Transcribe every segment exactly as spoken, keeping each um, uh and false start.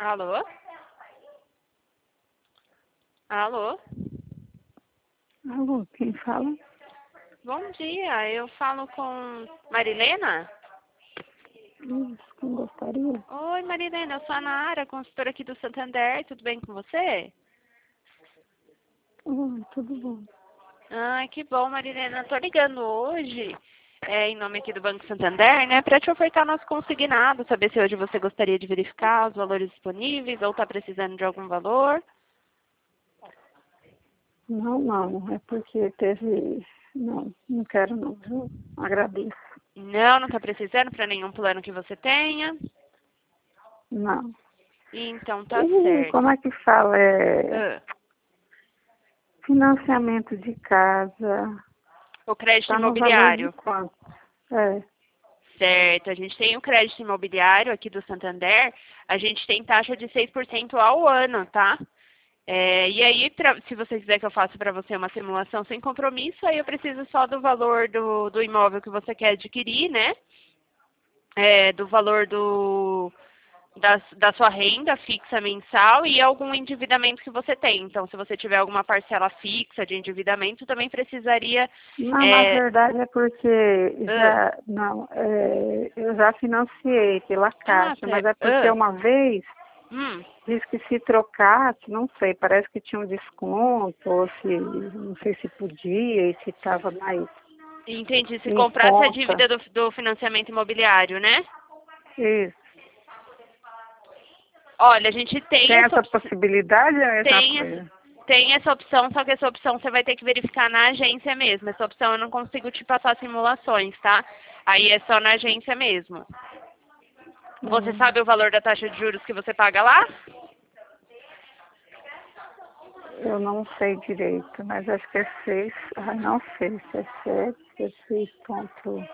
Alô? Alô? Alô, quem fala? Bom dia, eu falo com Marilena? Isso, quem gostaria? Oi, Marilena, eu sou a Nara, consultora aqui do Santander, tudo bem com você? Oi, tudo bom? Ai, que bom, Marilena, eu tô ligando hoje, é, em nome aqui do Banco Santander, né, para te ofertar nosso consignado, saber se hoje você gostaria de verificar os valores disponíveis ou tá precisando de algum valor. Não, não, é porque teve... Não, não quero não, viu? Agradeço. Não, não tá precisando para nenhum plano que você tenha? Não. Então tá E como certo. é que fala? É... Ah, Financiamento de casa, o crédito tá no valor de imobiliário. quanto? É, Certo, a gente tem o crédito imobiliário aqui do Santander, a gente tem taxa de seis por cento ao ano, tá? É, e aí, pra, se você quiser que eu faça para você uma simulação sem compromisso, aí eu preciso só do valor do, do imóvel que você quer adquirir, né? É, do valor do, da, da sua renda fixa mensal e algum endividamento que você tem. Então, se você tiver alguma parcela fixa de endividamento, também precisaria... não, na É, verdade é porque ah, já, não, é, eu já financiei pela ah, Caixa, mas certo. é porque Ah, uma vez hum. diz que se trocasse, não sei, parece que tinha um desconto, ou se, não sei se podia e se estava mais Entendi. Se em comprasse a conta. dívida do, do financiamento imobiliário, né? Isso. Olha, a gente tem Tem essa essa opção, possibilidade ou é a mesma tem, essa- coisa? tem essa opção, só que essa opção você vai ter que verificar na agência mesmo. Essa opção eu não consigo te passar simulações, tá? Aí é só na agência mesmo. Você Hum, sabe o valor da taxa de juros que você paga lá? eu não sei direito, mas acho que é seis, ah, não sei se é sete, se é seis ponto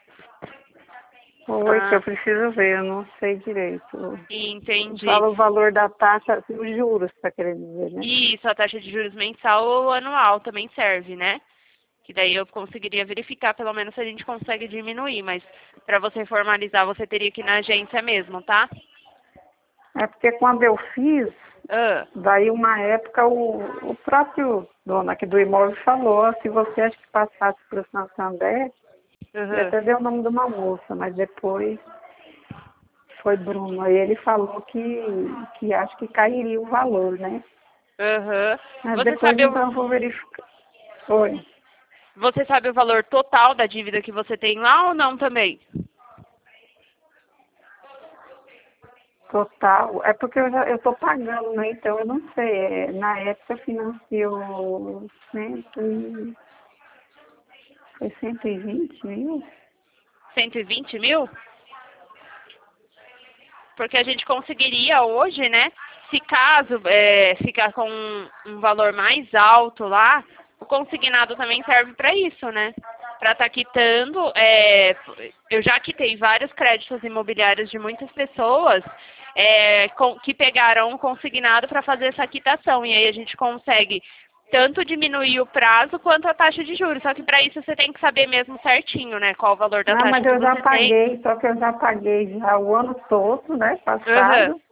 oito, eu Ah, preciso ver, eu não sei direito. entendi. Fala o valor da taxa, os juros, está querendo dizer, né? Isso, a taxa de juros mensal ou anual também serve, né? Que daí eu conseguiria verificar pelo menos se a gente consegue diminuir, mas para você formalizar você teria que ir na agência mesmo, tá? É porque quando eu fiz, Ah, daí uma época o, o próprio dono aqui do imóvel falou, se você acha que passasse para o Santander, ele aham, até deu o nome de uma moça, mas depois foi Bruno. Aí ele falou que, que acho que cairia o valor, né? aham. Mas Você depois sabe então o, eu vou verificar. Oi, você sabe o valor total da dívida que você tem lá ou não também? total. É porque eu já eu tô pagando, né? Então eu não sei. É, na época financiou cento e, foi cento e vinte mil? cento e vinte mil? Porque a gente conseguiria hoje, né? Se caso é, ficar com um, um valor mais alto lá, o consignado também serve para isso, né? Para estar quitando, é, eu já quitei vários créditos imobiliários de muitas pessoas é, com- que pegaram o consignado para fazer essa quitação. E aí a gente consegue tanto diminuir o prazo quanto a taxa de juros. Só que para isso você tem que saber mesmo certinho, né? Qual o valor da Não, taxa mas que eu já você tem. paguei, só que eu já paguei já o ano todo, né? Aham. Passado,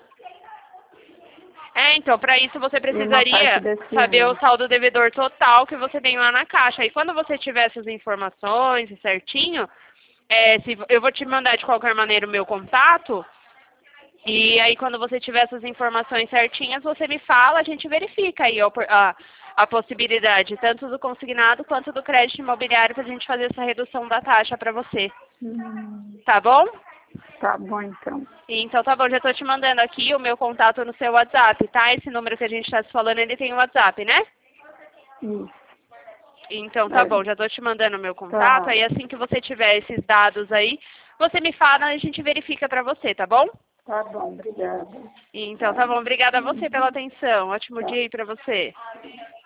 É, então, para isso você e uma parte precisaria desse saber o ano. saldo devedor total que você tem lá na caixa. E quando você tiver essas informações certinho, é, se, eu vou te mandar de qualquer maneira o meu contato. E aí, quando você tiver essas informações certinhas, você me fala, a gente verifica aí a, opor- a, a possibilidade, tanto do consignado quanto do crédito imobiliário, para a gente fazer essa redução da taxa para você. Hum, Tá bom? tá bom então. Então tá bom, já tô te mandando aqui o meu contato no seu WhatsApp, tá? Esse número que a gente tá se falando, ele tem o WhatsApp, né? Isso. Então tá É, bom, já tô te mandando o meu contato, tá, aí assim que você tiver esses dados aí, você me fala, a gente verifica pra você, tá bom? tá bom, obrigada. Então Tá, tá bom, obrigada a você pela uhum, atenção, ótimo tá. dia aí pra você.